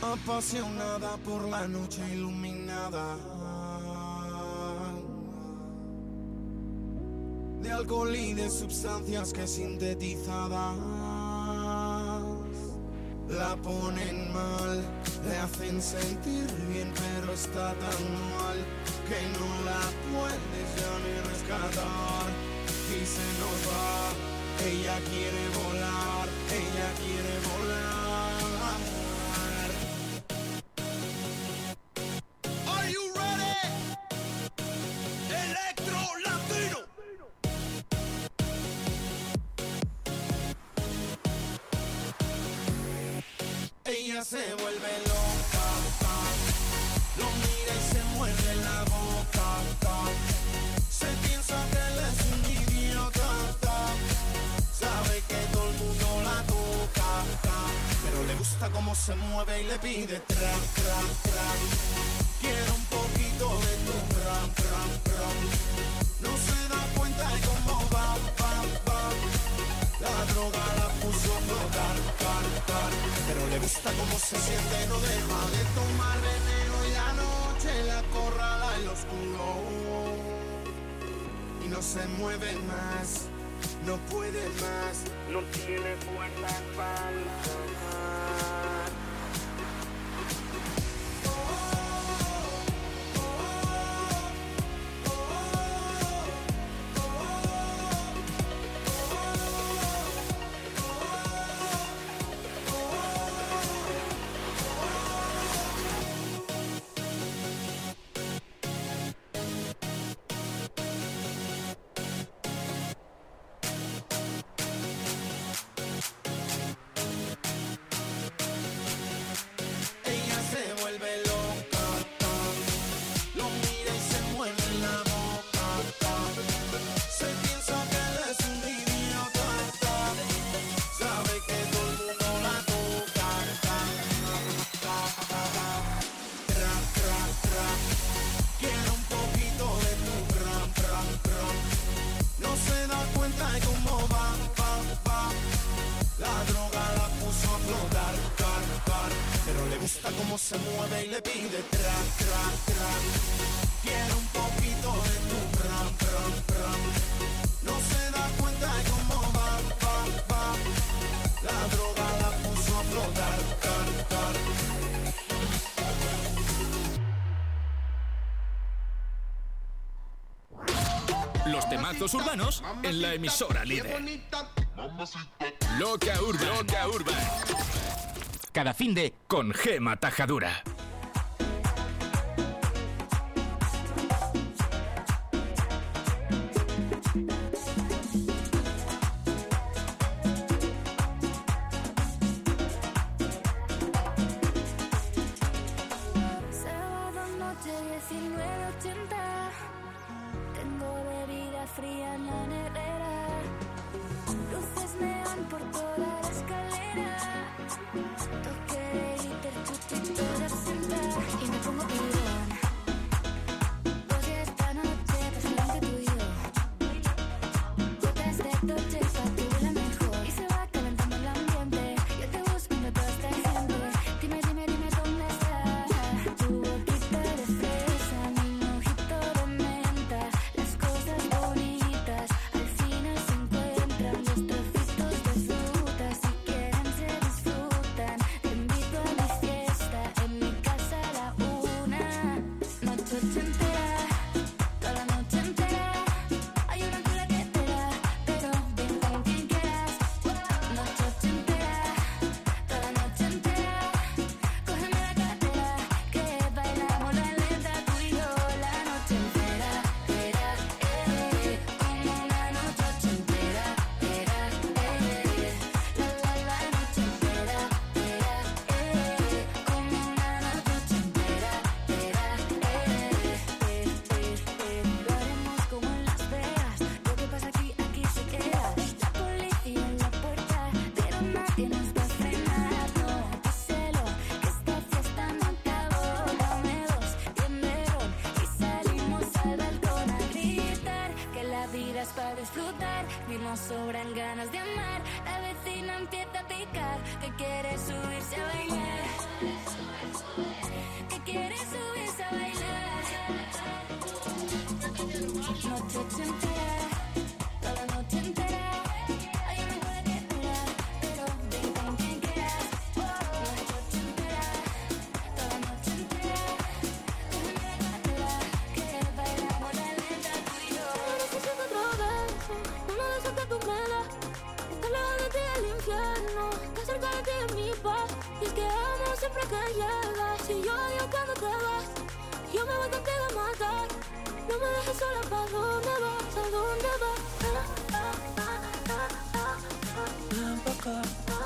apasionada por la noche iluminada de alcohol y de sustancias que sintetizadas la ponen mal, le hacen sentir bien, pero está tan mal que no la puedes ya ni rescatar y se nos va. Ella quiere volar, ella quiere volar. Ella se vuelve loca, lo mira y se muerde la boca, se piensa que él es un idiota, sabe que todo el mundo la toca, pero le gusta cómo se mueve y le pide tra, tra, tra. Quiero un poquito de tu ram, ram, ram. No se da cuenta de cómo va, va, va. La droga la puso a flotar, car, car. Pero le gusta cómo se siente, no deja de tomar veneno y la noche la acorrala en lo oscuro. Y no se mueve más, no puede más, no tiene fuerzas para luchar. Cómo se mueve y le pide tra, tra, tra. Quiere un poquito de tu ram, ram, ram. No se da cuenta de cómo va, va, va. La droga la puso a flotar, car, car. Los temazos urbanos en la emisora líder. Loca Urban. Loca Urban. Cada finde con Gema Tajadura. Sábado noche 19:80. Tengo bebida fría en la nevera. Luces neón por toda la escalera. Y me pongo pirón. Pues esta noche pasa lo que tú y yo. Gotas de Dolce factura mejor. Y se va calentando el ambiente. Yo te busco entre toda esta gente. Dime, dime, dime dónde está tu boquita de fresa, mi mojito de menta. Las cosas bonitas al final se encuentran. Los trocitos de fruta, si quieren se disfrutan. Te invito a mi fiesta, en mi casa a la 1. Noche entera, toda la noche entera. Hay una cola que espera, pero ven con quien quieras. Noche entera, toda la noche entera. Cógeme la cartera, que bailamos la lenta tú y yo. La noche entera, como una noche entera, la noche entera, como una noche entera, lo haremos como en Las Vegas. Lo que pasa aquí se queda. La policía en la puerta, pero nadie nos va a frenar. No, díselo, que esta fiesta no acabó. Dame 2, bienvenido, y salimos al balcón a gritar que la vida es para disfrutar. Ni nos sobran ganas de amar. La vecina empieza a picar, que quiere subirse a bailar. llegas. Si yo odio cuando te vas, yo me voy contigo a matar. No me dejes sola, ¿pa' dónde vas? ¿A dónde vas? Ven pa' acá.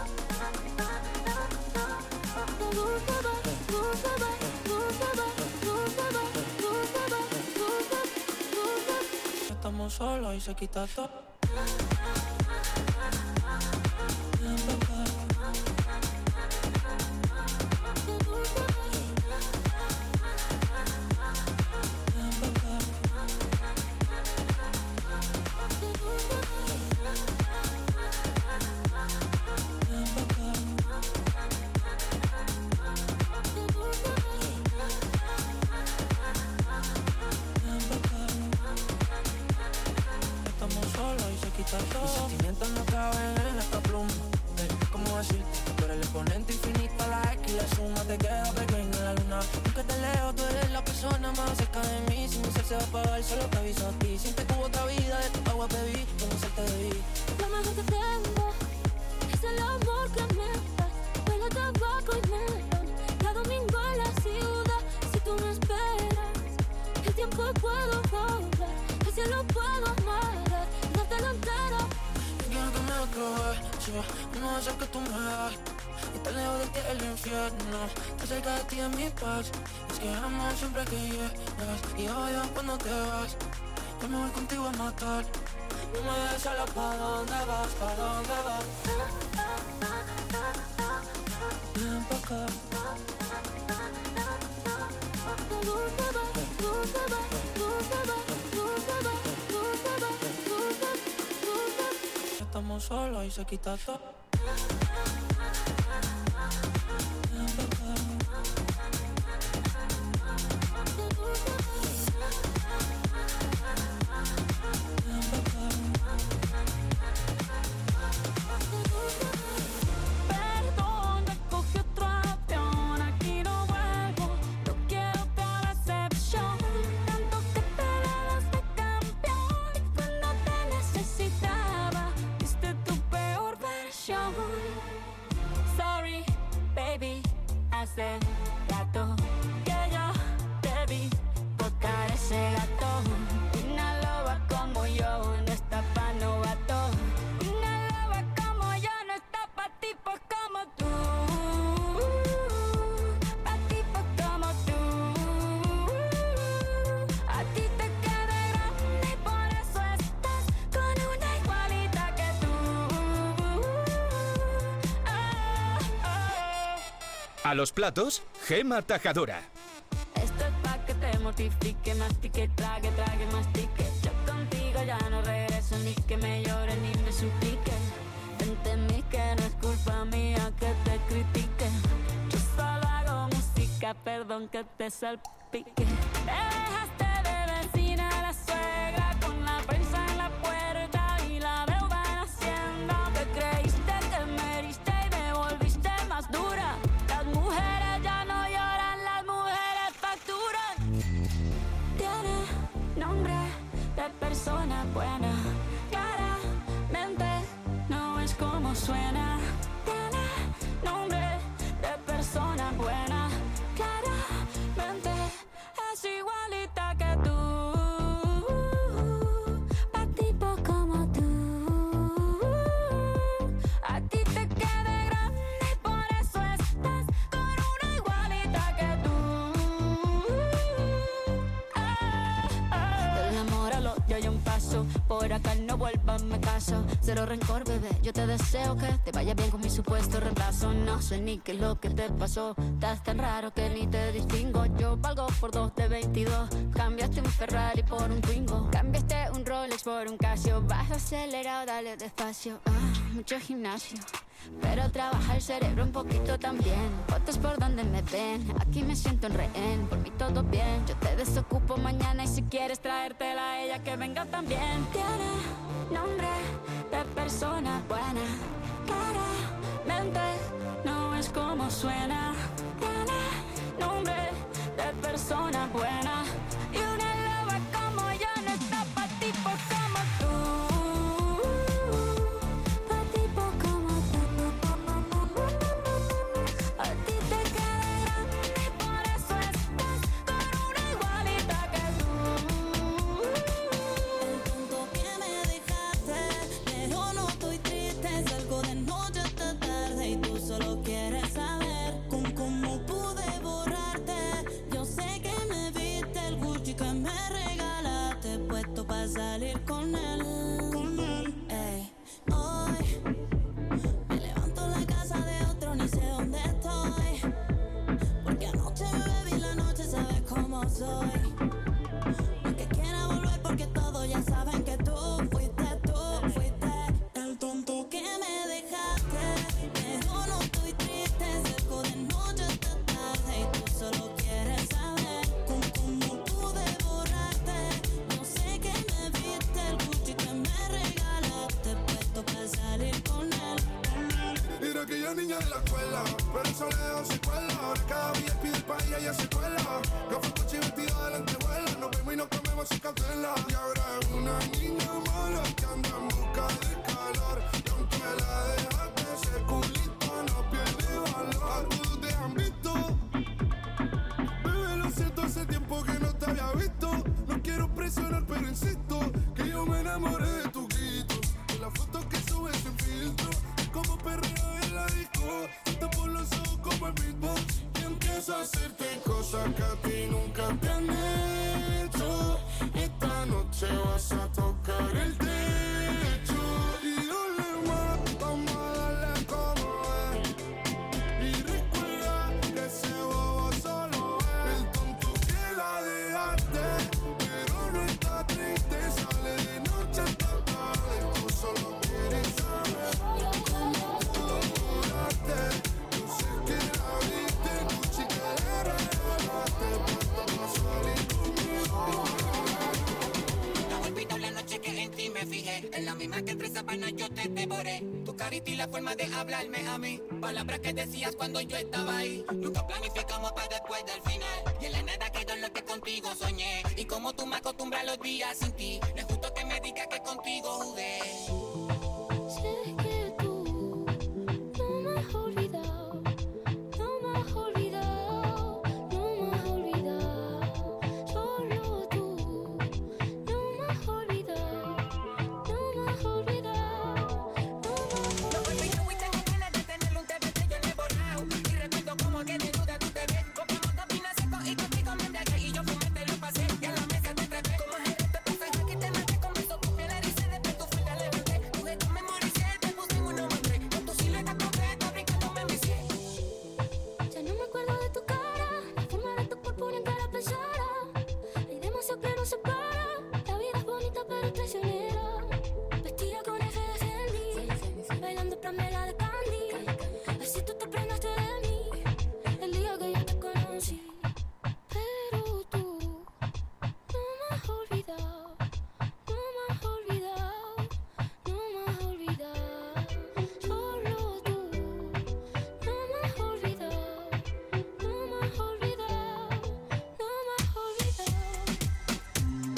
Estamos solos y se quita todo. Ven pa' acá. Mis sentimientos no caben en esta pluma. ¿Cómo decirte? Tú eres el exponente infinito a la X y la suma te queda pequeña la luna. Aunque te leo, tú eres la persona más cerca de mí. Si mi ser se va a apagar, solo te aviso a ti. Siempre tuve otra vida, de tu agua bebí, como ser te debí. Lo mejor que tengo es el amor que me das. Huele a tabaco y melón. Cada domingo en la ciudad. Si tú me esperas, el tiempo puedo doblar. El cielo puedo amarrar, dártelo entero. Quiero que me otro beso, uno de esos que tú me das. Y tan lejos de ti el infierno, tan cerca de ti es mi paz. Es que amo siempre que llegas y odio cuando te vas. Yo me voy contigo a matar. No me dejes sola, ¿pa' dónde vas? ¿Pa' dónde vas? Ven pa' acá. Estamos solos y se quita todo. Ven pa' acá. Perdón, me cogí otro avión, aquí no vuelvo. No quiero otra decepción. Tanto que te dabas de campeón. Y cuando te necesitaba, viste tu peor versión. Sorry, baby, hace rato que yo te vi tocar ese gato. Una loba como yo no está pa' novato. Una loba como yo no está pa' tipos como tú. Pa' tipos como tú. A ti te queda grande y por eso estás con una igualita que tú. A los platos, Gema Tajadora. Esto es pa' que te mortifique, mastique, trague, mastique. Yo contigo ya no regreso, ni que me llore ni me suplique. Entendí que no es culpa mía que te critique. Yo solo hago música, perdón que te salpique. Te dejaste de vecina a la suegra con la prensa en la puerta y la deuda en Hacienda. Te creíste que me heriste y me volviste más dura. Las mujeres ya no lloran, las mujeres facturan. Tiene nombre de persona buena, claramente no es como suena. Tiene nombre de persona buena, claramente es igualita que tú. Pa' tipos como tú. A ti te queda grande y por eso estás con una igualita que tú. Del amor al odio hay un paso. Por acá no vuelvas, me caso. Cero rencor, bebé, yo te deseo que te vaya bien con mi supuesto reemplazo. No sé ni qué es lo que te pasó. Estás tan raro que ni te distingo. Yo valgo por 2 de 22. Cambiaste un Ferrari por un Twingo. Cambiaste un Rolex por un Casio. Vas acelerado, dale despacio. Mucho gimnasio, pero trabaja el cerebro un poquito también. Fotos por donde me ven, aquí me siento en rehén. Por mí todo bien, yo te desocupo mañana. Y si quieres traértela a ella, que venga también. Tiene nombre de persona buena, claramente no es como suena. Tiene nombre de persona buena. Y una loba como yo no está pa' tipos como tú. Pa' tipos como tú. A ti te queda niña de la escuela, pero eso le dejó secuela. Ahora cada día pide pa' ella se cuela. Gafas, Gucci, vestido de lentejuela. Nos vemos y nos comemos sin cautela. Y ahora es una niña mala que anda en busca de calor. Y aunque la dejaste, ese culito no pierde valor. A todos te han visto. Bebé, lo siento, hace tiempo que no te había visto. No quiero presionar, pero insisto que yo me enamoré de tu grito. De las fotos que subes sin filtro. Como perreo en la disco. Te por los ojos como el beatbox. Y empiezo a hacerte cosas que a ti nunca te han hecho. Esta noche vas a tocar el techo. Y dale más, vamos a darle como es. Y recuerda que ese bobo solo es el tonto que la dejaste. Pero no está triste, sale de noche hasta tarde. Tú solo quieres saber cómo tú lograste. Yo sé que la viste, Gucci que le regalaste. Puesta pa' salir conmigo. La olvidó la noche que en ti me fijé. En la misma que entre sábanas yo te devoré. Tu carita y la forma de hablarme a mí. Palabras que decías cuando yo estaba ahí. Nunca planificamos para después del final. Y en la nada quedó lo que contigo soñé. Y como tú me acostumbras los días sin ti, no es justo que me digas que contigo jugué. Sé que tú no me has olvidado, no me has olvidado, no me has olvidado. Solo tú no me has olvidado, no me has olvidado, No vuelvo y no y tengo ganas de tenerlo un TV yo le he borrado. Y recuerdo como que de duda tú te ves. Compramos dos vinos secos y contigo me embriagué. Y yo fumé, te lo pasé y a la mesa te traje. Como es el pasaje que te maté con beso, tu piel ericé, después tu fuerza levanté. Tu gesto memoricé, te puse en uno más tres. Con tu silueta completa, brincándome en mi cien. ya no me acuerdo de tu cara, la forma de tu cuerpo ni en cara pensara. Hay demasiado que nos separa, la vida es bonita pero traicionera. Vestida con eje de Fendi, bailando Pamela de Candy. Así tú te prendaste de mí, el día que yo te conocí. Pero tú no me has olvidado, no me has olvidado, no me has olvidado. Solo tú no me has olvidado, no me has olvidado, no me has olvidado.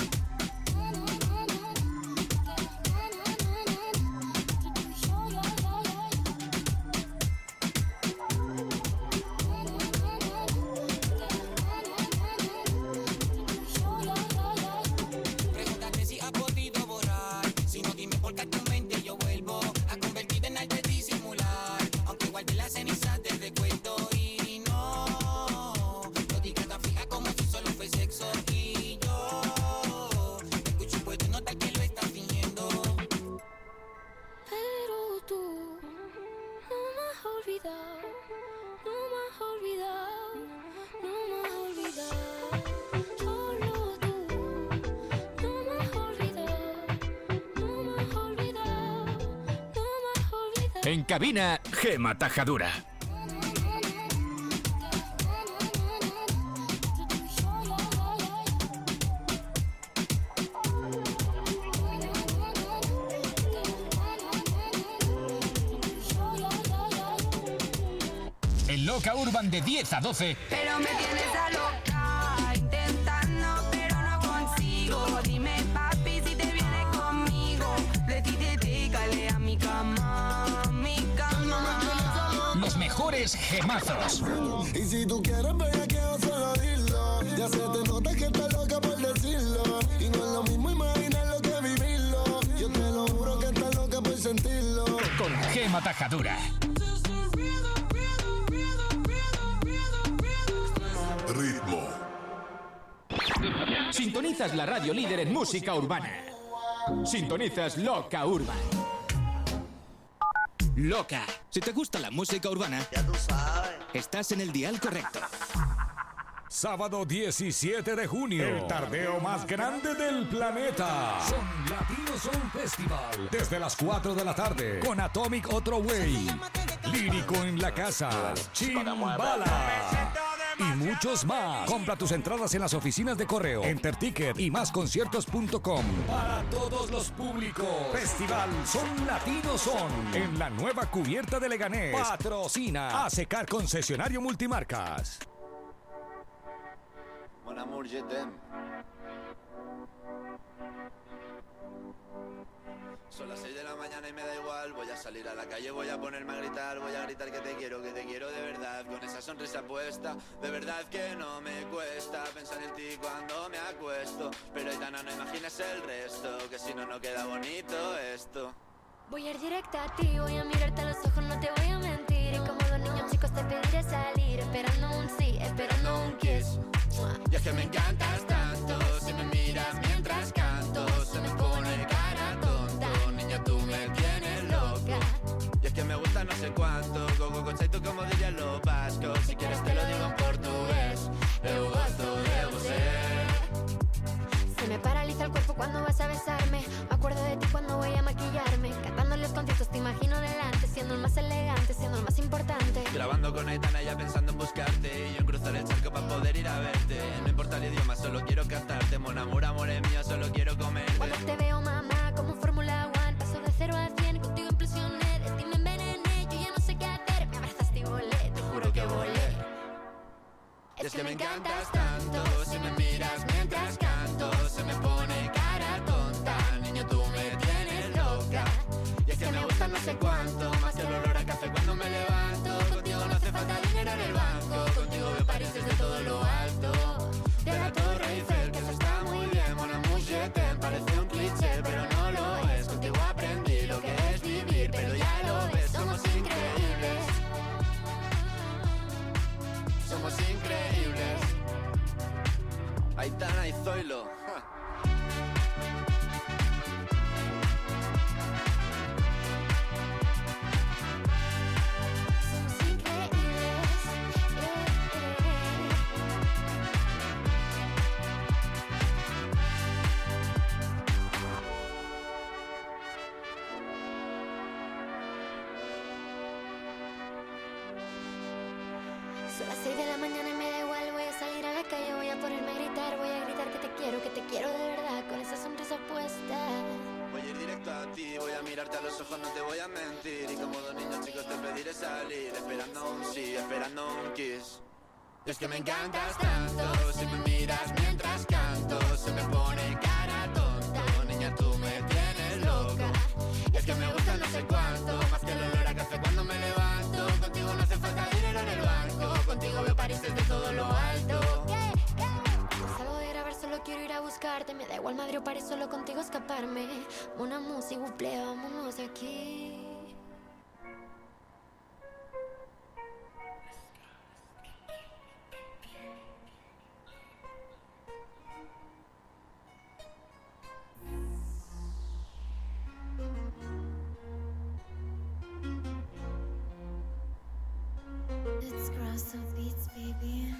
Pregúntate si has podido borrar. Si no, dime por qué a tu mente yo vuelvo a convertir en algo de disimular. Aunque guarde las cenizas del recuerdo y no digas tan fija como si solo fue sexo. Y yo te escucho y puedo notar que lo estás fingiendo. Pero tú no me has olvidado, no me has olvidado, no me has olvidado. Solo tú no me has olvidado, no me has olvidado, no me has olvidado. En cabina, Gema Tajadura. En Loca Urban de 10 a 12. Pero me tienes a loca, intentando, pero no consigo. Dime, papi, si te vienes conmigo. Decídete, cale a mi cama, mi cama. Los mejores gemazos. Y si tú quieres bellaqueo, solo dilo. Ya se te nota que estás loca por decirlo. Y no es lo mismo imaginarlo que vivirlo. Yo te lo juro que estás loca por sentirlo. Con Gema Tajadura. Ritmo. Sintonizas la radio líder en música urbana. Sintonizas Loca Urban. Loca. Si te gusta la música urbana, Ya tú sabes. estás en el dial correcto. Sábado 17 de junio, el tardeo más grande del planeta. Son Latino Soul Festival. Desde las 4 de la tarde, con Atomic Otro Way. Lírico en la casa, Chimbala. y muchos más. Compra tus entradas en las oficinas de correo, Enterticket y másconciertos.com. Para todos los públicos, Festival Son Latinos Son en la nueva cubierta de Leganés. Patrocina ACECAR Concesionario Multimarcas. Mon amour, je t'aime. Son las 6 de la mañana y me da igual. Voy a salir a la calle, voy a ponerme a gritar. Voy a gritar que te quiero de verdad. Con esa sonrisa puesta, de verdad que no me cuesta pensar en ti cuando me acuesto. Pero Aitana, no imagines el resto, que si no, no queda bonito esto. Voy a ir directa a ti, voy a mirarte a los ojos, no te voy a mentir. Y como dos niños chicos te pediré salir, esperando un sí, esperando un kiss. Y es que me encantas tanto, si me miras mientras canto, se me pone cara tonta. Niña, tú me tienes loca. Y es que me gusta no sé cuánto, go conceito como dirían los vascos. Si quieres te lo digo en portugués, eu gosto de você. Se me paraliza el cuerpo cuando vas a besarme. Me acuerdo de ti cuando voy a maquillarme. Cantando los conciertos te imagino delante, siendo el más elegante, siendo el más importante. Grabando con Aitana ya pensando en buscarte, y yo en cruzar el charco para poder ir a verte. No importa el idioma, solo quiero cantarte. Mon amour, amor es mío, solo quiero comerte. Cuando te veo, mamá, como en Fórmula 1, paso de 0 a 100, contigo impresioné. De ti me envenené, yo ya no sé qué hacer. Me abrazaste y volé, te juro que volé. Es que me encantas tanto, si me miras mientras canto, se me pone cara tonta. Niño, tú me tienes loca. Y es que me gusta no sé cuánto, más que el olor a café cuando me levanto. Contigo no hace falta dinero en el banco, contigo veo París desde todo lo alto. De la Torre Eiffel, que eso está muy bien. Mon amour, je t'aime, parece un cliché, pero no lo es. Contigo aprendí lo que es vivir, pero ya lo ves, somos increíbles. Somos increíbles. Aitana y Zoilo. Ja. Somos increíbles. Son las 6 de la mañana y me da igual. Voy a salir a la calle, voy a ponerme a gritar. Voy a gritar que te quiero de verdad, con esa sonrisa puesta. Voy a ir directo a ti, voy a mirarte a los ojos, no te voy a mentir. Y como dos niños chicos te pediré salir, esperando un sí, esperando un kiss. Y es que me encantas tanto, si me miras mientras canto, se me pone cara tonta. Niña, tú me tienes loca. Y es que me gusta no sé cuánto, más que el olor a café cuando me levanto. Contigo no hace falta dinero en el banco, contigo veo París desde todo lo alto. Salgo de grabar, solo quiero ir a buscarte. Me da igual Madrid o París, solo contigo escaparme. Una música, buple, vámonos de aquí. Let's cross the beats, baby.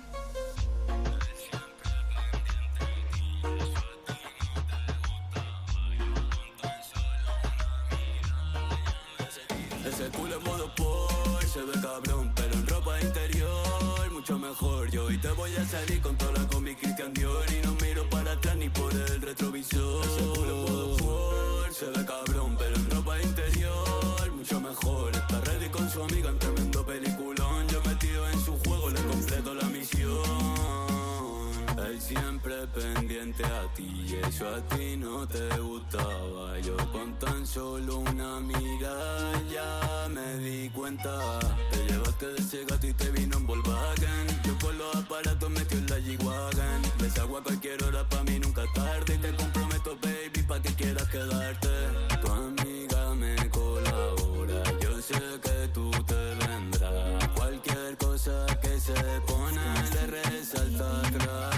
Ese culo en modo por, se ve cabrón, pero en ropa interior mucho mejor. Yo hoy te voy a salir con toda la combi Christian Dior y no miro para atrás ni por el retrovisor. Ese culo en modo por, se ve cabrón, pero en ropa interior mucho mejor. Está ready con su amiga en tremendo peliculón. Yo metido en su juego le completo la misión. Él siempre pendiente a ti y eso a ti no te gustaba. Yo con tan solo una mirada ya me di cuenta. Te llevaste de ese gato y te vino en Volkswagen. Yo con los aparatos metió en la G-Wagon. Ves agua a cualquier hora, pa' mí nunca tarde. Y te comprometo, baby, pa' que quieras quedarte. Tu amiga me colabora, yo sé que tú te vendrás. Cualquier cosa que se pone le resalta atrás.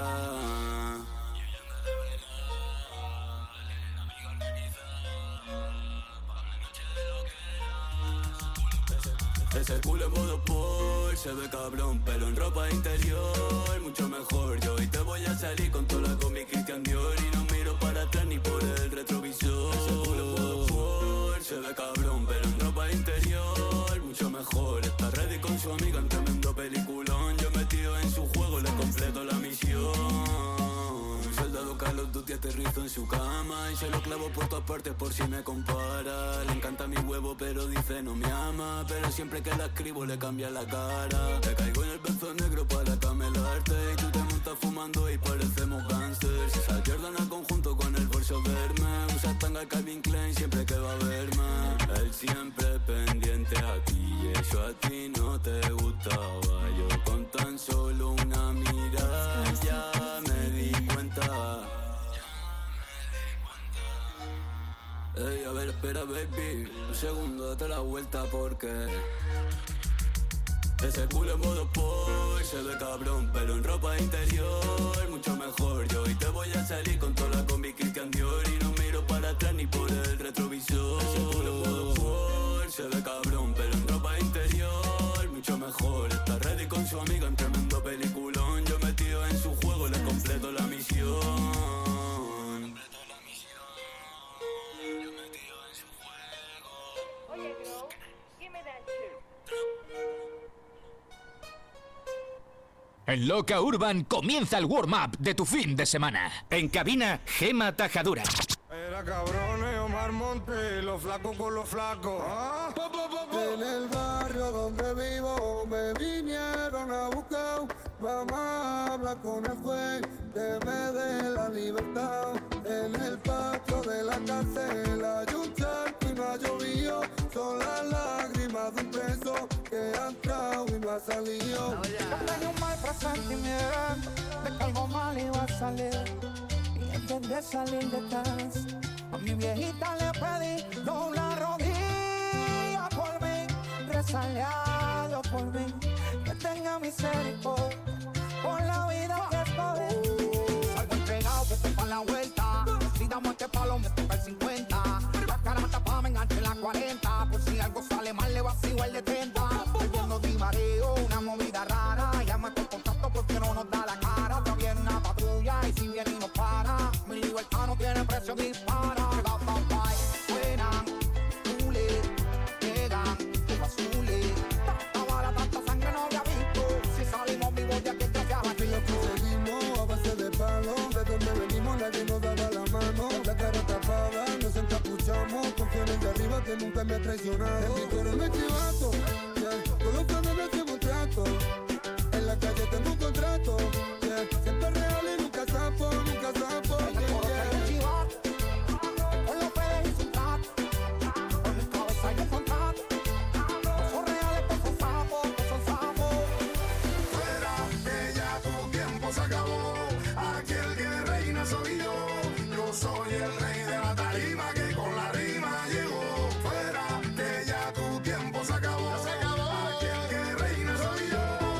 Ese culo en modo por, se ve cabrón, pero en ropa interior mucho mejor. Yo hoy te voy a salir con toda la combi Christian Dior y no miro para atrás ni por el retrovisor. Ese culo en modo por, se ve cabrón, pero en ropa interior mucho mejor. Está ready con su amiga en tremendo peliculón. Yo metido en su juego aterrizo en su cama y se lo clavo por todas partes por si me compara. Le encanta mi huevo pero dice no me ama, pero siempre que la escribo le cambia la cara. Te caigo en el beso negro para camelarte y tú te montas fumando y parecemos gangsters. Si se pierdan al conjunto con el bolso verme, usa tanga Calvin Klein siempre que va a verme. Él siempre pendiente a ti y eso a ti no te gustaba. Yo con tan solo una mirada ya me di cuenta. Ey, a ver, espera, baby, un segundo, date la vuelta porque ese culo en modo Porsche se ve cabrón, pero en ropa interior mucho mejor. Yo hoy te voy a salir con toda la combi Christian Dior y no miro para atrás ni por el retrovisor. Ese culo en modo Porsche se ve cabrón, pero en ropa interior mucho mejor. Está ready con su amiga en tremendo peliculón. Yo metido en su juego le completo la misión. En Loca Urban comienza el warm-up de tu fin de semana. En cabina, Gema Tajadura. Era cabrones, Omar Monte, los flacos con los flacos. ¿Ah? En el barrio donde vivo me vinieron a buscar. Mamá habla con el juez, deme de la libertad. En el patio de la cárcel hay un charco y no ha llovido. Son las lágrimas de un preso que ha entrado y no ha salido. Tenía un mal presentimiento de que algo mal iba a salir. Y antes de salir de casa, a mi viejita le pedí una rodilla por mí. Rezale a Dios por mí, que tenga misericordia por la vida que estoy. Salgo entregado, que estoy pa' la vuelta. Si damos este palo, me toca el 50. La cara tapada, me enganché en la 40. Por si algo sale mal, le vacío el de 30. Estoy viendo de mareo, una movida rara. Llama estos contactos porque no nos da la cara. Está bien una patrulla y si viene y nos para. Mi libertad no tiene precio, dispara. Suenan, tules, llegan, los azules. Tanta bala, tanta sangre no había visto. Si salimos vivos de aquí, gracias a ti. Lo conseguimos a base de palo. De donde venimos nadie nos daba la mano. La cara tapada, nos encapuchamos. Confío en el de arriba que nunca me ha traicionado. En mi coro me chivato, yeah. Con los planes no hacemos trato. En la calle tengo un contrato, yeah. Siempre real y nunca sapo, nunca sapo, yeah, yeah. Con los pedes y su trato, con el cabeza y el contrato. No son reales, pues son sapos, pues son sapos. Fuera, que ya tu tiempo se acabó. Aquí el que reina soy yo. Yo soy el rey de la tarima que con la rima llegó. Fuera, que ya tu tiempo se acabó. Aquí el que reina soy yo.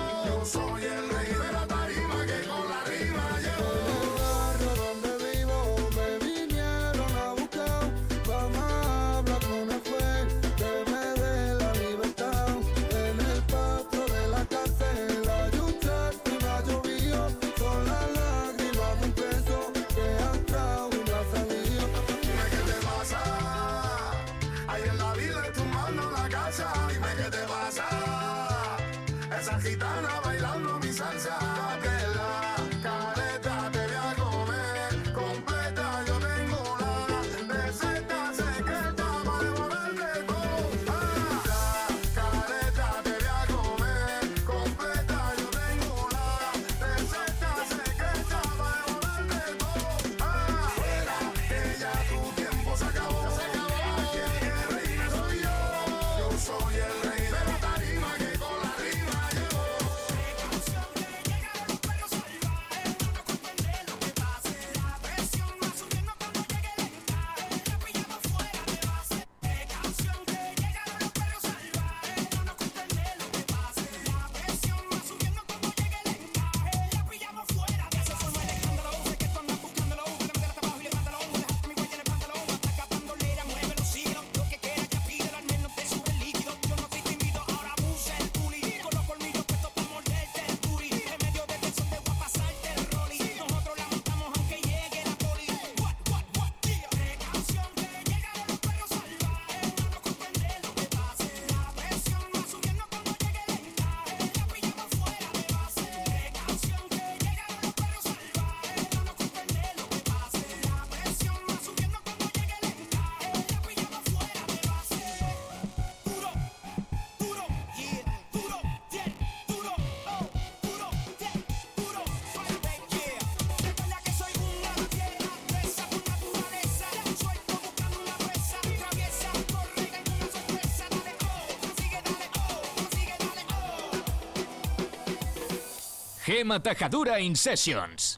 Gema Tajadura in Sessions.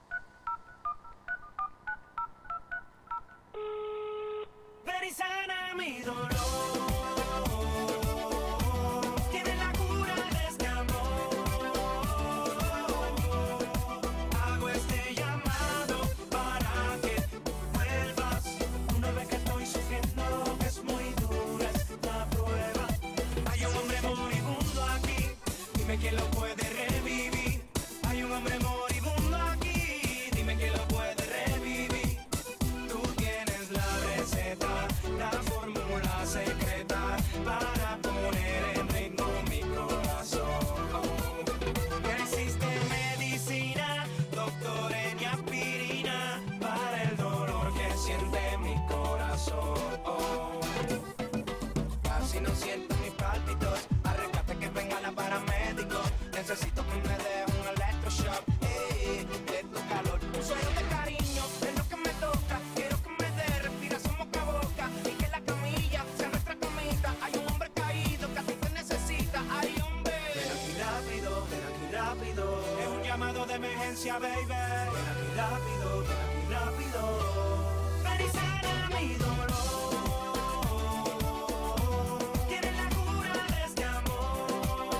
Ven y sana mi dolor. Tiene la cura de este amor. Hago este llamado para que vuelvas. Una vez que estoy sufriendo, que es muy dura esta prueba. Hay un hombre moribundo aquí, dime quién lo puede revivir. Hay un hombre moribundo aquí, dime quién lo puede revivir. Tú tienes la receta, la fórmula secreta para poner en ritmo mi corazón. No existe medicina, doctor, ni aspirina para el dolor que siente mi corazón. Casi no siento mis pálpitos, arrécate que venga la paramédico. Necesito que me dé un electroshock, de tu calor. Un sueño de cariño, es lo que me toca. Quiero que me dé respiración boca a boca y que la camilla sea nuestra camita. Hay un hombre caído que a ti te necesita. Hay hombre. Ven aquí rápido, ven aquí rápido. Es un llamado de emergencia, baby. Ven aquí rápido, ven aquí rápido. Ven y sana mi dolor. Tienes la cura de este amor.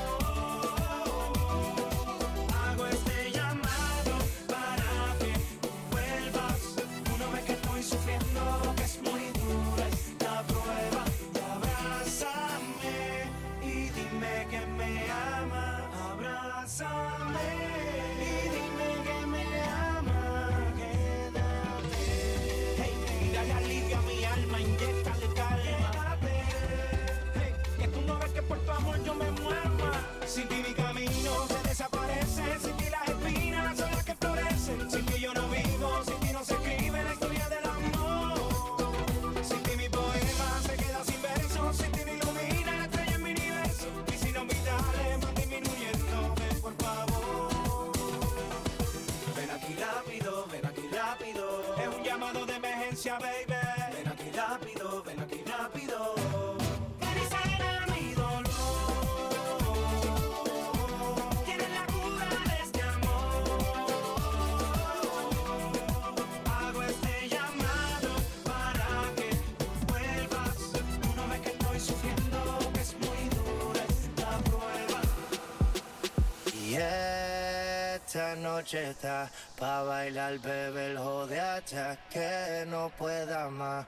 Hago este llamado para que vuelvas. Una vez que estoy sufriendo, que es muy dura esta prueba. Y abrázame y dime que me ama. Abrázame y dime que me ama. Quédate. Hey, dale alivio a mi alma, inyéctale calma. Hey, que tú no ves que por tu amor yo me mueva. Sin ti mi camino se desaparece. Sin ti las espinas son las que florecen. Sin ti yo no vivo, sin ti no se escribe la historia del amor. Sin ti mi poema se queda sin versos. Sin ti me ilumina la estrella en mi universo. Y si no vitales van disminuyendo, ven por favor. Ven aquí rápido, ven aquí rápido. Es un llamado de emergencia, baby. Ven aquí rápido, ven aquí rápido. Ven y sana mi dolor. Tienes la cura de este amor. Hago este llamado para que vuelvas. Una vez que estoy sufriendo, que es muy dura esta prueba. Y esta noche está pa' bailar, bebé, el jode hasta que no pueda más.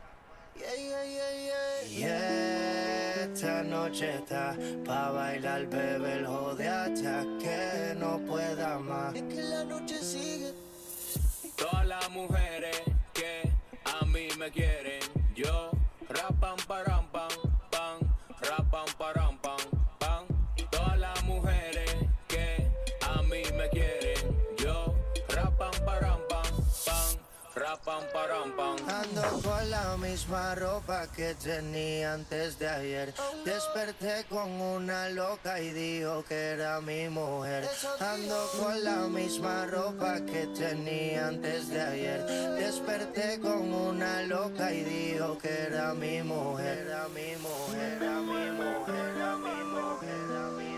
Y esta noche está pa' bailar, bebé, el jode hasta que no pueda más. Es que la noche sigue. Todas las mujeres que a mí me quieren, yo rapam param pam pam, rapam param pam pam. Todas las mujeres que a mí me quieren, yo rapam param pam pam, rapam param pam. Ando con la misma ropa que tenía antes de ayer. Desperté con una loca y dijo que era mi mujer. Ando con la misma ropa que tenía antes de ayer. Desperté con una loca y dijo que era mi mujer. Era mi mujer, era mi mujer, era mi mujer, era mi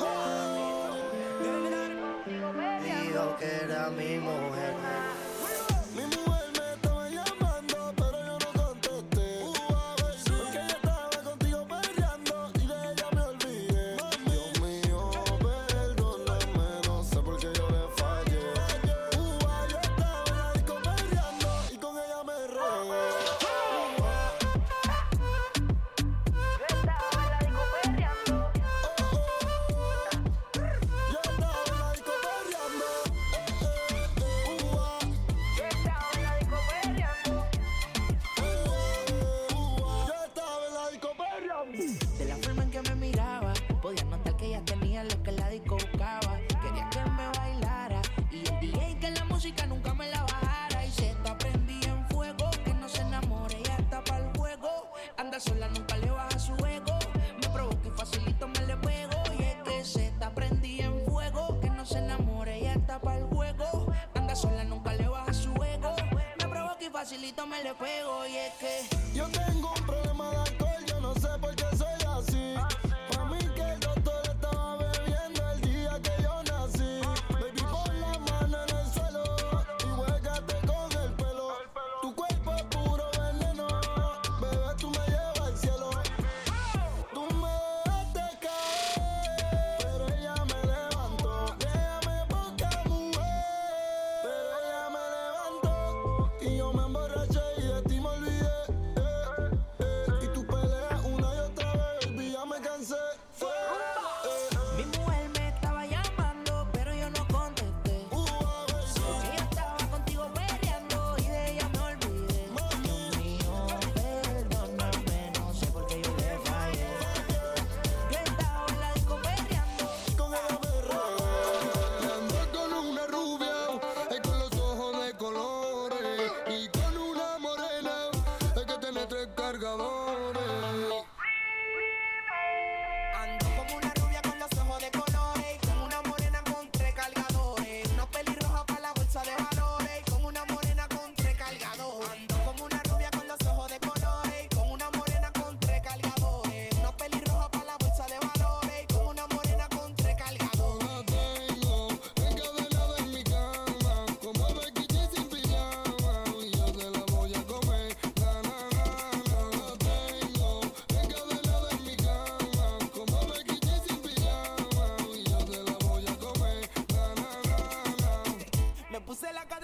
mujer. Dijo que era mi mujer. Mi mujer me estaba llamando, pero yo no contesté. Porque ella estaba contigo peleando y de ella me olvidé. Dios mío, perdóname, no sé por qué yo le fallé. Yo estaba en la disco peleando y con ella me regué. Yo estaba en la disco peleando. Yo estaba en la disco peleando. De la forma en que me miraba, podía notar que ella tenía lo que la disco buscaba. Quería que me bailara y el DJ que la música nunca me la bajara. Y se está prendida en fuego, que no se enamore, ella está para el juego. Anda sola, nunca le baja su ego. Me provoca y facilito me le pego. Y es que se está prendida en fuego, que no se enamore, ella está para el juego. Anda sola, nunca le baja su ego. Me provoca y facilito me le pego. Y es que yo tengo un problema de alcohol, yo no sé por qué soy así. Para mí que el doctor estaba bebiendo el día que yo nací.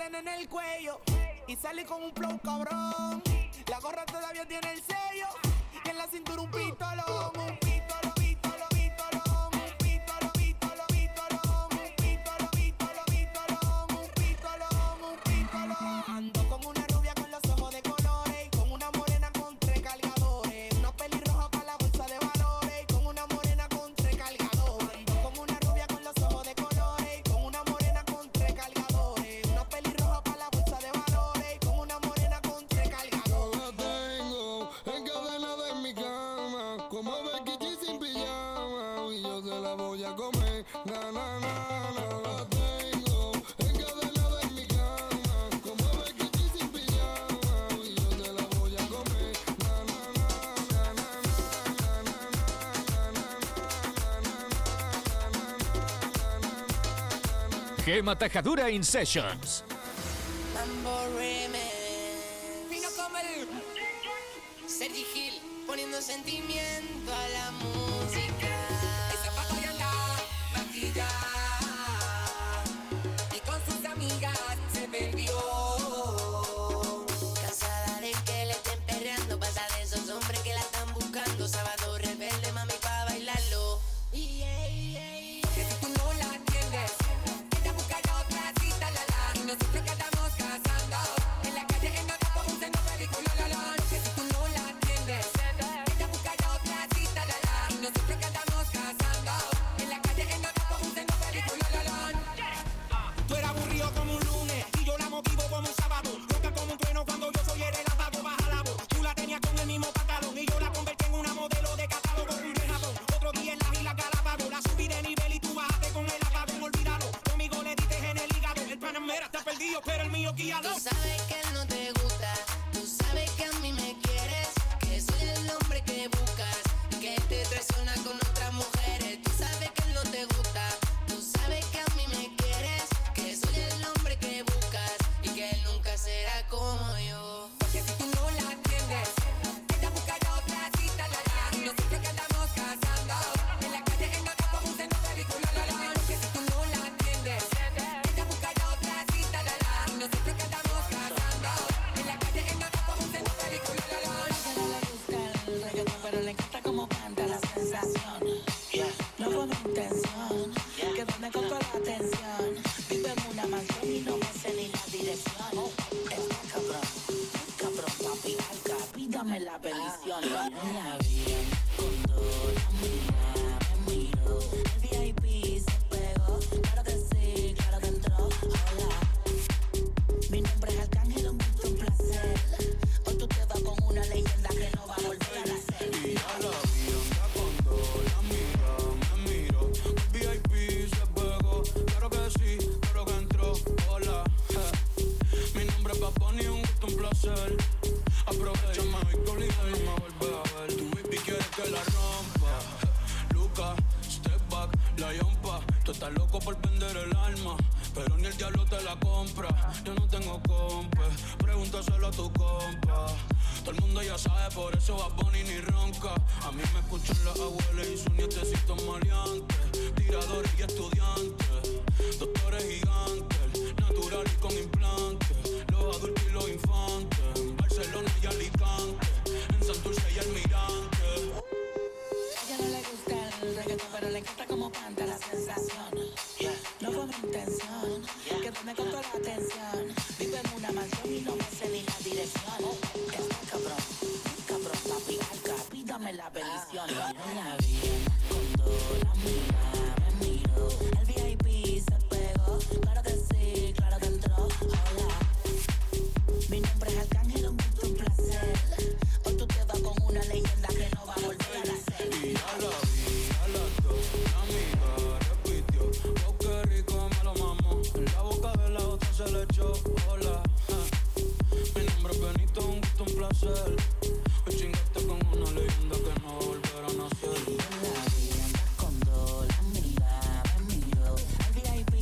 cadena en el cuello y salí con un flow cabrón. La gorra todavía tiene el sello y en la cintura un pistolón, un pistolón, pistolón, pistolón, un pistolón, pistolón, pistolón, un pistolón, pistolón, pistolón, un pistolón, un pistolón. Ando con una rubia con los ojos de colores y con una morena con 3 cargadores, una pelirroja para la bolsa de valores y con una morena con 3 cargadores. Ando con una rubia con los ojos de colores y con una morena con 3 cargadores, una pelirroja para la bolsa de valores y con una morena con 3 cargadores. La tengo encadenada en mi cama, como Becky G sin pijama, y yo se la voy a comer, na na na na. La tengo encadenada en mi cama, como Becky G sin pijama, y yo se la voy a comer, na na na na na na na na na na. Gema Tajadura in Sessions. Vino como el Sergi Gil, poniendo sentimiento a la música. Esa Paco ya anda maquillada y con sus amigas se perdió. Cansada de que le estén perreando, pasa de esos hombres que la están buscando. Sábado rebelde, mami, pa' bailarlo. Que si tú no la atiendes, ella busca otra cita, la la. Y nosotros que estamos casando en la calle, en otra produciendo película, la la. Que si tú no la atiendes, ella busca otra cita, la la. Y nosotros que estamos casando en la calle, en otra produciendo película, la la. Tú eras aburrido como un lunes y yo la motivo como un sábado. Loca como un trueno cuando yo soy el relámpago, baja la voz. Tú la tenías con el mismo pantalón y yo la convertí en una modelo de catálogo, un rejabón. Otro día en la isla Galápagos, la subí de nivel y tú bajaste con el apagón, olvídalo. Conmigo le diste en el hígado, el Panamera está perdido, pero el mío guíalo. Tú sabes que él no te gusta, tú sabes que a mí me quieres, que soy el hombre que buscas y que te traiciona con otras mujeres. Tú sabes que él no te gusta, tú sabes que a mí me quieres, que soy el hombre que buscas y que él nunca será como yo. Porque si tú no la atiendes, ella busca otra cita, la la. Y nosotros que estamos casando en la calle, en otra produciendo película, la la. Porque si tú no la atiendes, ella busca otra cita, la la. Y nosotros que estamos casando en la calle, en otra produciendo película, la la. A ella no le gusta el reggaetón, pero le encanta como canta la sensación. No con intención, que donde con toda la atención. Vive en una mansión y no me sé ni la dirección. Está cabrón, papi, alca, pídame la bendición. No la vi cuando la mira, me miro. El VIP se pegó, claro que sí, claro que entró. Hola, mi nombre es Arcángel, un gusto, un placer. Hoy tú te vas con una leyenda que no va a volver a nacer. Y a la vida cuando la mira, me miro. El VIP se pegó, claro que sí, claro que entró. Hola, mi nombre es Bad Bunny, un gusto, un placer. Aprovechame hoy que obligado no me vuelve a ver. Tu baby quiere que la rompa. Luca, step back, la yompa. Tú estás loco por vender el alma, pero ni el diablo te la compra. Yo no tengo compa, pregúntaselo a tu compa. Todo el mundo ya sabe, por eso Bad Bunny ni ronca. A mí me escuchan las abuelas y sus nietecitos maleantes. Tiradores y estudiantes, doctores gigantes, natural y con implantes. Los adultos y los infantes, en Barcelona y Alicante, en Santurce y Almirante. A ella no le gusta el reggaetón, pero le encanta como canta la sensación. No con intención, que donde con toda la atención. Vive en una mansión y no me sé ni la dirección. Está cabrón, papi, alca, pídame la bendición. No la vi cuando la mira, me miro. El VIP se pegó, claro que sí, claro que entró. Hola, mi nombre es Arcángel, un gusto, un placer. Hoy tú te vas con una leyenda que no va a volver a nacer. Y a la vi, a las dos, la amiga repitió. Oh, qué rico me lo mamó. En la boca de la otra se le echó. Hola, mi nombre es Benito, un gusto, un placer. Hoy chingaste con una leyenda que no va a volver a nacer. La vi, andas con dos, la mira, me miro. El VIP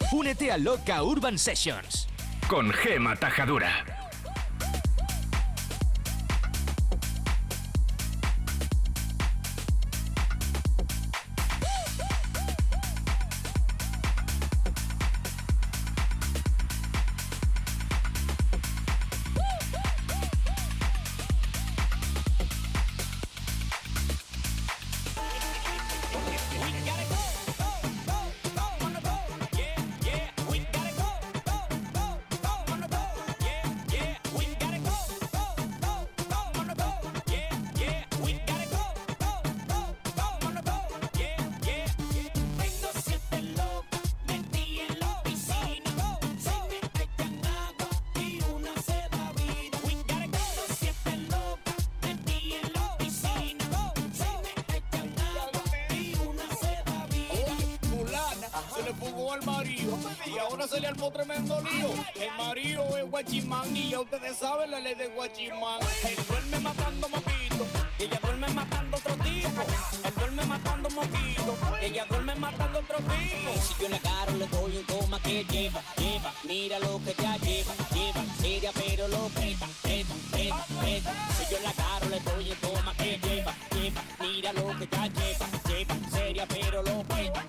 Únete a Loca Urban Sessions con Gema Tajadura. Guachimán, y ya ustedes saben la ley de Guachimán. Él duerme matando moquito, ella duerme matando otro tipo. Él duerme matando moquito, ella duerme matando otro tipo. Si yo en la cara le doy un toma que lleva, mira lo que ya lleva, seria pero lo peta. Si yo en la cara le doy un toma que lleva, mira lo que ya lleva, seria pero lo peta.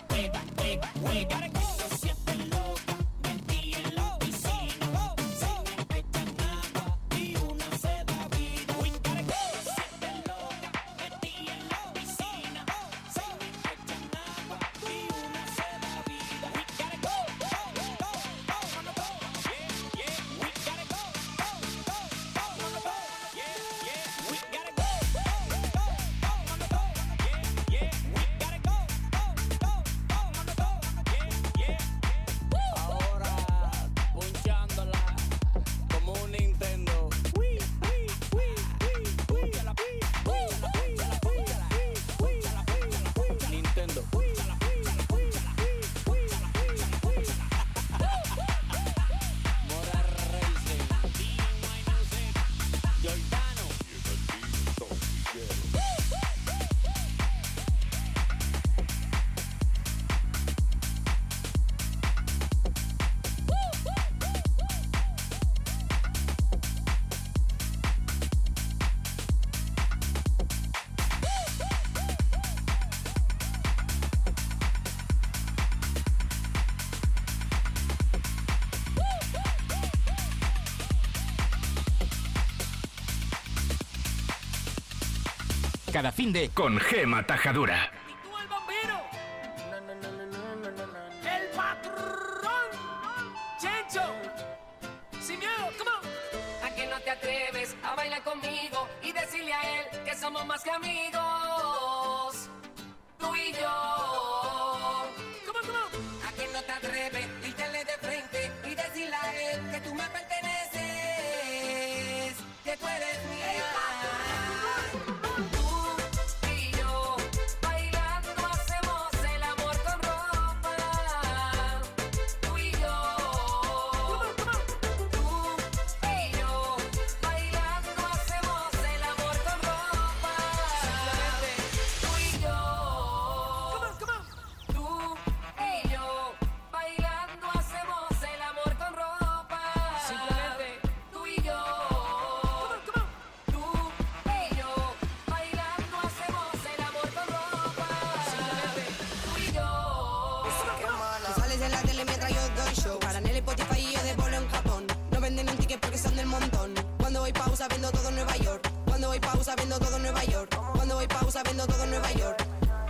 Cada fin de con Gema Tajadura. ¿Y tú el vampiro? El patrón. Chencho. Sin miedo, come on. ¿A que no te atreves a bailar conmigo y decirle a él que somos más que amigos? Tú y yo. Come on. ¿A que no te atreves a irte de frente y decirle a él que tú me perteneces? Que tú eres mía. Vendo todo en Nueva York. Cuando voy pausa, vendo todo en Nueva York. Cuando voy pausa, vendo todo en Nueva York.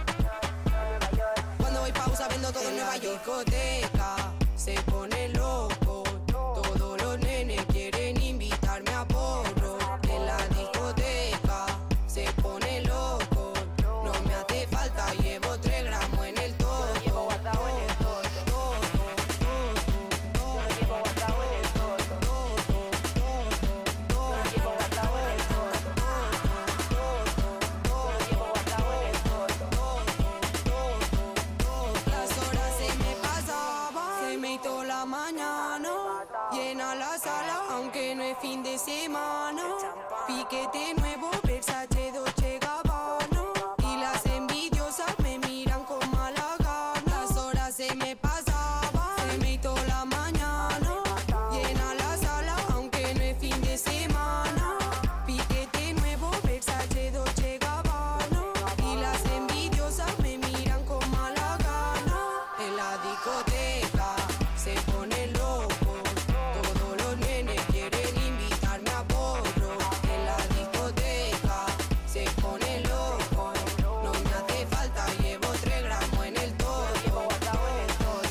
Cuando voy pausa, vendo todo en Nueva York. Discoteca se pone loco. Todos los nenes quieren invitarme a porro. En la discoteca se pone loco. No me hace falta, llevo 3 gramos en el todo. Fin de semana, piquete nuevo, Versace, Dolce Gabbana. Y las envidiosas me miran con mala gana. Las horas se me pasaban, se me hizo discoteca se pone loco. Todos los nenes quieren invitarme a porro. En la discoteca se pone loco. No me hace falta, llevo 3 gramos en el todo. Llevo guardado en el todo.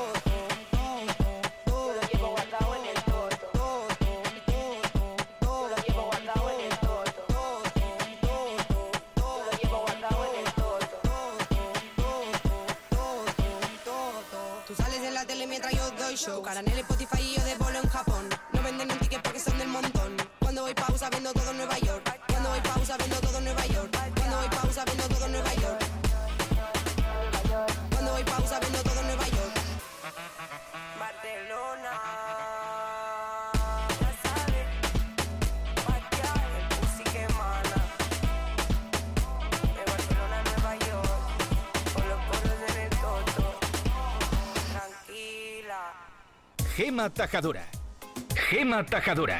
Todo lo llevo guardado en el todo. Todo lo llevo guardado en el todo. Todo lo llevo guardado en el todo. Tú sales en la tele mientras yo doy show. Tu cara en el Spotify y yo de bolo en Japón. No venden un ticket porque son del montón. Cuando voy pausa viendo todo en Nueva York. Cuando voy pausa viendo todo en Nueva York. Cuando voy pausa viendo todo en Nueva York. Cuando voy pausa viendo todo en Nueva York. Barcelona. Ya sabes. Maquillaje, el pussy que mana. De Barcelona a Nueva York. Con los coros en el toto. Tranquila. Gema Tajadura. Gema Tajadura.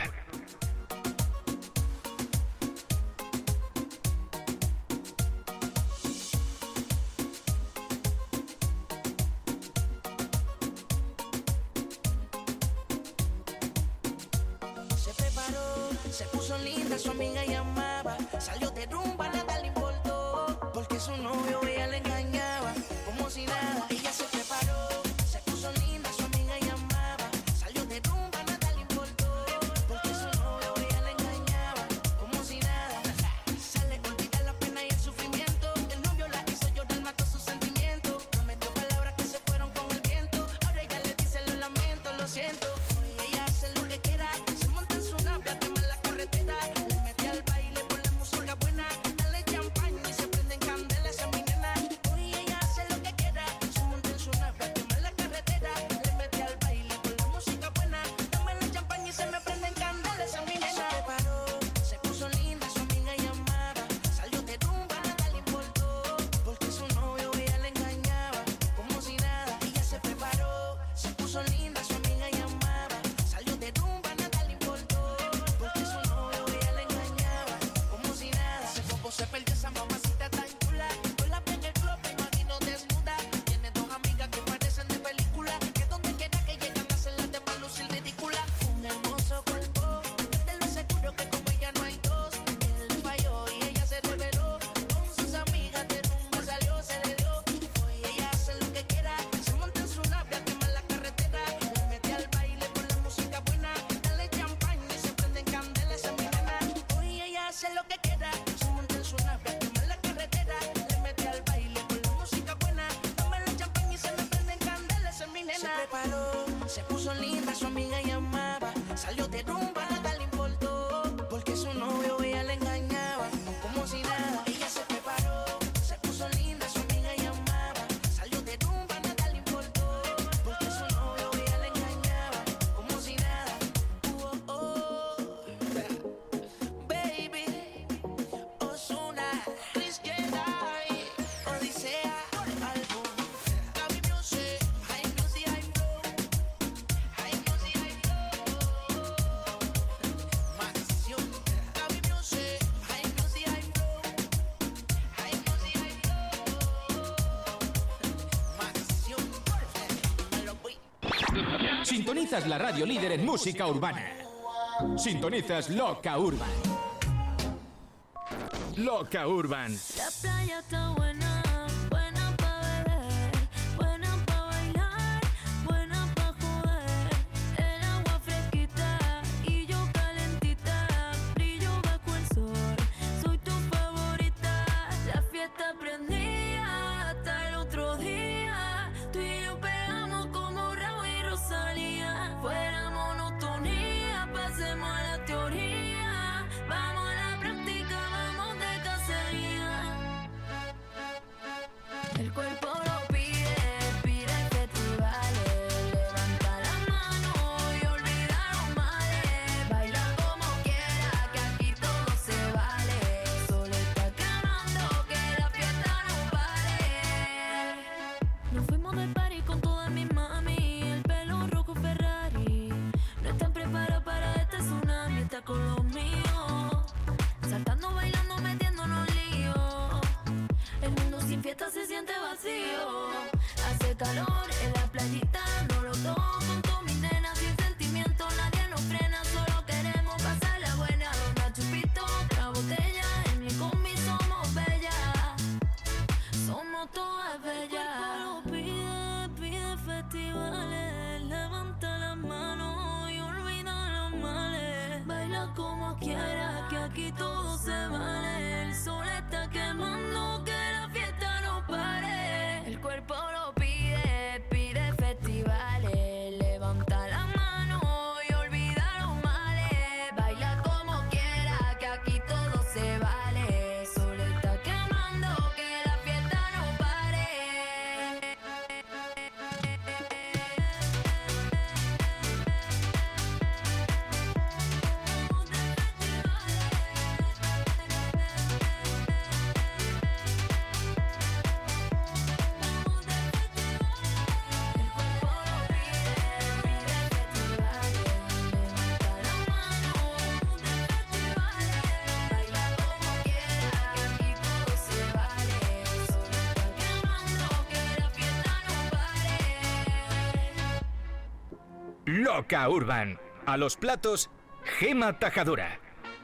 Se preparó, se puso linda, su amiga llamaba. Salió de rumba, nada le importó. Porque su novio ella le engañaba. Como si nada, ella se preparó. Se puso linda, su amiga llamaba. Salió de rumba, nada le importó. Porque su novio ella le engañaba. Como si nada. Se le olvida la pena y el sufrimiento. El novio la hizo llorar, mató sus sentimientos. Prometió palabras que se fueron con el viento. Ahora ella le dice lo lamento, lo siento. Hoy ella hace lo que quiera. Se monta en su nave, quema la carretera. Le mete al baile por la música buena. Dale champán y se prenden candelas a mi nena. Hoy ella hace lo que quiera. Se monta en su nave, quema la carretera. Le mete al baile por la música buena. Dame la champán y se me prenden candelas a mi nena. Se preparó, se puso linda, su amiga llamaba. Salió de rumba, nada le importó. Porque su novio ella le engañaba. Como si nada, ella se preparó. Se puso linda, su amiga llamaba. Salió de rumba, nada le importó. Porque su novio ella le engañaba. Como si nada, se poco se perdió esa mamacita tan chula. Yo la vi en el club, me imagino desnuda. Tiene 2 amigas que parecen de película. Que donde quiera que llegan hacen las demás lucir ridícula. Un hermoso cuerpo, de lo seguro que como ella no hay dos. Él falló y ella se reveló. Con sus amigas de rumba salió, se le dio. Hoy ella hace lo que quiera. Se monta en su nave, quema la carretera. Le mete al baile con la música buena. Dale champán y se prenden candelas a mi nena. Hoy ella hace lo que quiera. Se monta en su nave, quema la carretera. Le mete al baile con la música buena. Dame la champán y se me prenden candelas a mi nena. Se preparó, se puso linda, su amiga llamaba. Salió de rumba, nada le importó. Porque su novio ella le engañaba. Como si nada, ella se preparó. Se puso linda, su amiga llamaba. Salió de rumba, nada le importó. Porque su novio ella le engañaba. Como si nada. Baby, Ozuna, Chris Jedi, Odisea, álbum. Gaby Music, High Music, High Flow. High Music, High Flow. Más acción. Gaby Music, High Music, High Flow. High Music, High Flow. Más acción. Me lo voy. Sintonizas la radio líder en música urbana. Sintonizas Loca Urban. Loca Urban. La playa está buena, buena pa' beber, buena pa' bailar, buena pa' joder. El agua fresquita y yo calentita, brillo bajo el sol. Soy tu favorita, la fiesta prendía hasta el otro día. Tú y yo pegamos como Raúl y Rosalía. Fuera monotonía, pasemos a la teoría. Vamos a la práctica, vamos de cacería. El cuerpo lo pide, pide festivales. Levanta la mano y olvida los males. Baila como quiera, que aquí todo se vale. El sol está quemando, que la fiesta no pare. Nos fuimos de party con todas mis mami. El pelo rojo Ferrari. No están preparados para este tsunami. Está con los míos. Saltando, bailando, metiéndonos lío. El mundo sin fiesta se siente vacío. Hace calor en la playa Loca Urban. A los platos, Gema Tajadura.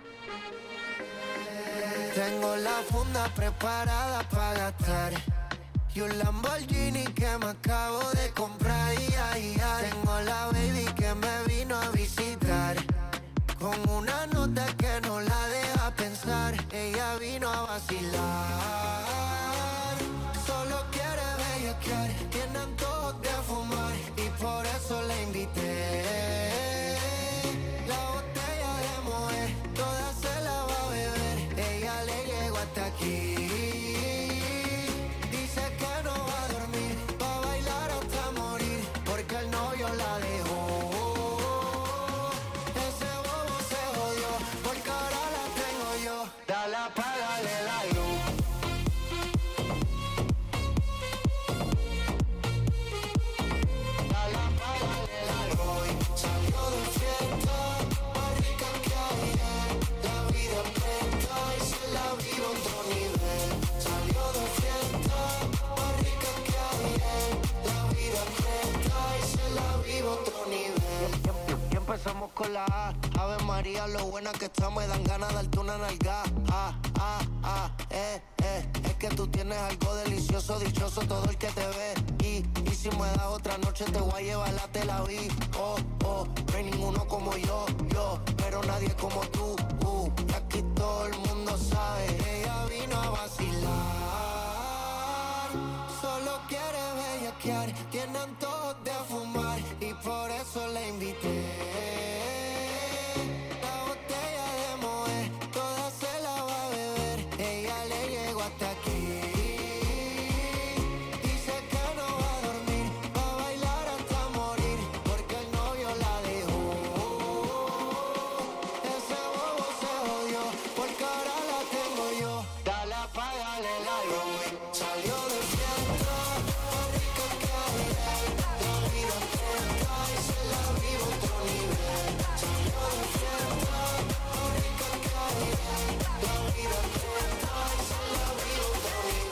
Tengo la funda preparada para gastar y un Lamborghini que me acabo de comprar. Tengo la baby que me vino a visitar con una nota que no la deja pensar. Ella vino a vacilar, solo quiere bellaquear, tiene antojos de fumar y por eso la invité. La botella de Moët, toda se la va a beber. Ella le llegó hasta aquí. Dice que no va a dormir, va a bailar hasta morir, porque el novio la dejó. Ese bobo se jodió, porque ahora la tengo yo. Dale, apágale la luz. Dale, apágale la luz. Hoy salió de fiesta, más rica que ayer. La vida presta y se la vive a otro nivel. Salió de fiesta, más rica que ayer. La vida presta y se la vive a otro nivel. Y empezamos con la A. Ave María, lo buena que está, me dan ganas de darte una nalga. Es que tú tienes algo delicioso, dichoso todo el que te ve. Y si me das otra noche te voy a llevar la Tel Aviv. No hay ninguno como yo, pero nadie como tú. Y aquí todo el mundo sabe, ella vino a vacilar. Solo quiere bellaquear, tiene antojos de fumar y por eso la invité. La botella de Moët, toda se la va a beber. Ella le llegó hasta aquí. Dice que no va a dormir, va a bailar hasta morir, porque el novio la dejó. Ese bobo se jodió, porque ahora la tengo yo. Dale, apágale la luz. Salió de fiesta, más rica que ayer. La vida presta y se la vive a otro nivel. Salió de fiesta, más rica que ayer. La vida presta y se la vive a otro nivel.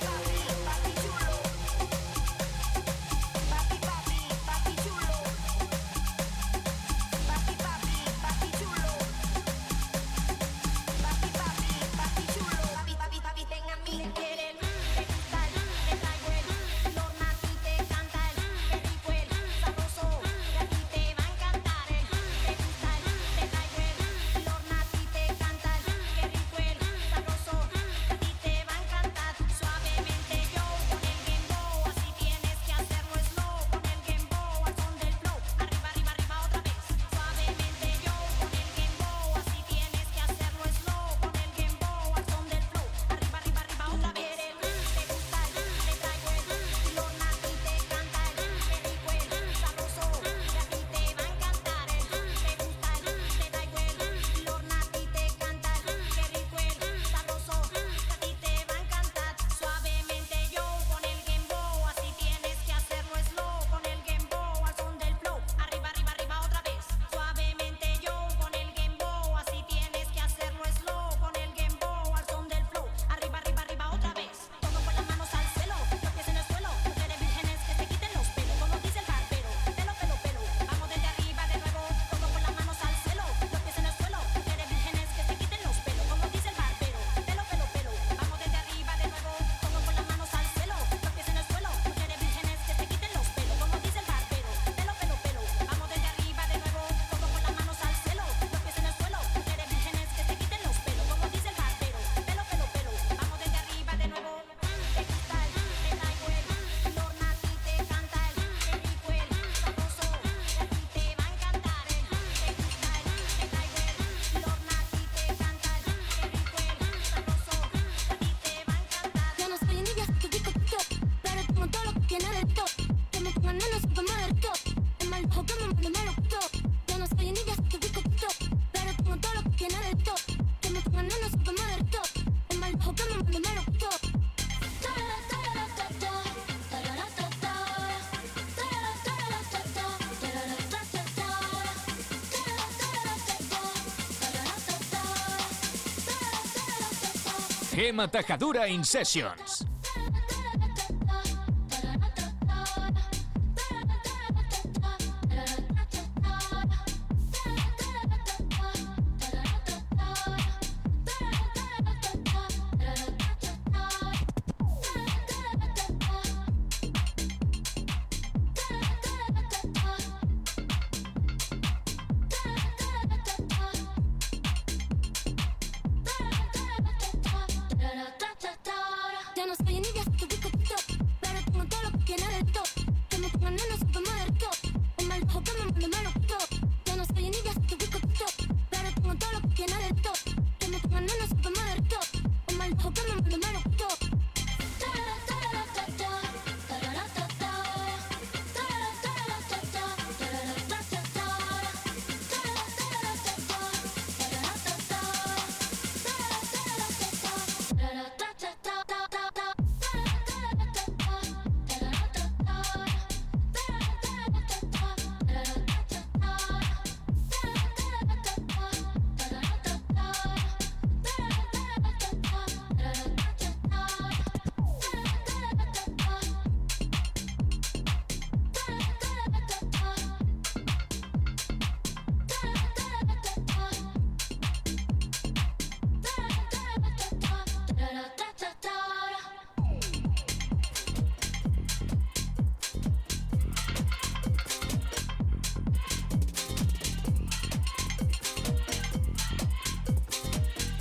Gema Tajadura in Sessions.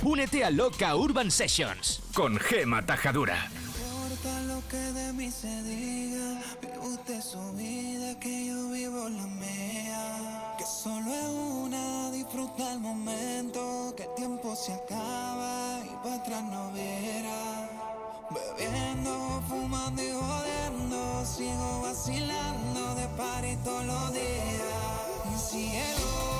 Únete a Loca Urban Sessions con Gema Tajadura. No importa lo que de mí se diga, vive usted su vida, que yo vivo la mía. Que solo es una, disfruta el momento, que el tiempo se acaba y para atrás no verá. Bebiendo, fumando y jodiendo, sigo vacilando de party todos los días. Mi cielo.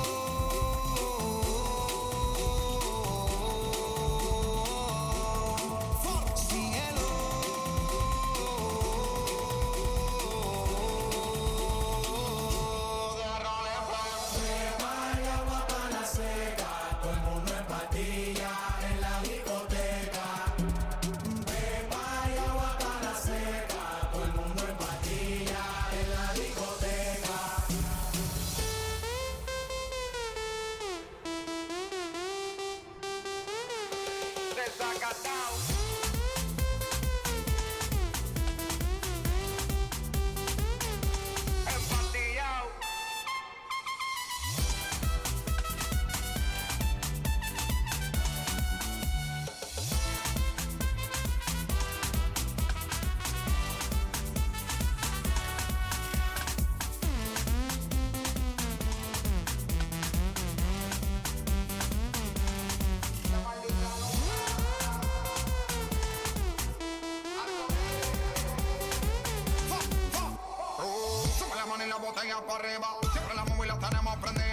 Botella para arriba, siempre la móvil la tenemos prendida.